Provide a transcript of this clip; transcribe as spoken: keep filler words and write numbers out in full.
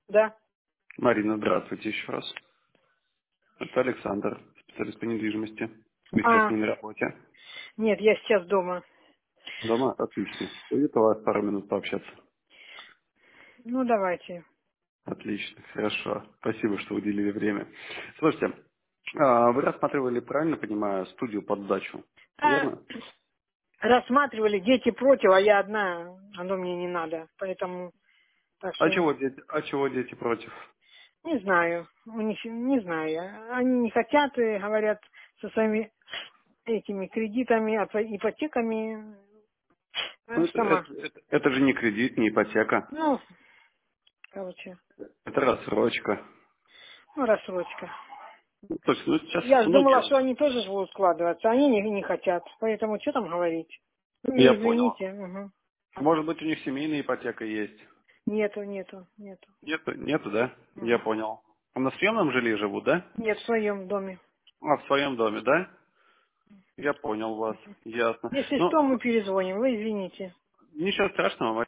Да. Марина, здравствуйте еще раз. Это Александр, специалист по недвижимости. Вы сейчас А, не на работе. нет, я сейчас дома. Дома? Отлично. Будет у вас пару минут пообщаться? Ну, давайте. Отлично, хорошо. Спасибо, что уделили время. Слушайте, а, вы рассматривали, правильно понимаю, студию под сдачу, А, верно? рассматривали, дети против, а я одна, оно мне не надо. Поэтому, так А что, чего дети, а чего дети против? не знаю. У них, не знаю. Они не хотят, и говорят, со своими этими кредитами, ипо- ипотеками. Ну, А это, сама. это- это- это же не кредит, не ипотека. Ну, короче, Это рассрочка. ну, рассрочка. Ну, то есть, ну, сейчас Я же думала, многие... что они тоже же будут вкладываться, они не, не хотят. Поэтому что там говорить? Вы Я мне понял. извините. Мгм. Может быть, у них семейная ипотека есть. Нету, нету, нету. Нету, нету, да? Я Мгм. понял. А на съемном жилье живут, да? Нет, в своем доме. А, в своем доме, да? Я понял вас, ясно. Если Ну, что, мы с- перезвоним, вы извините. ничего страшного,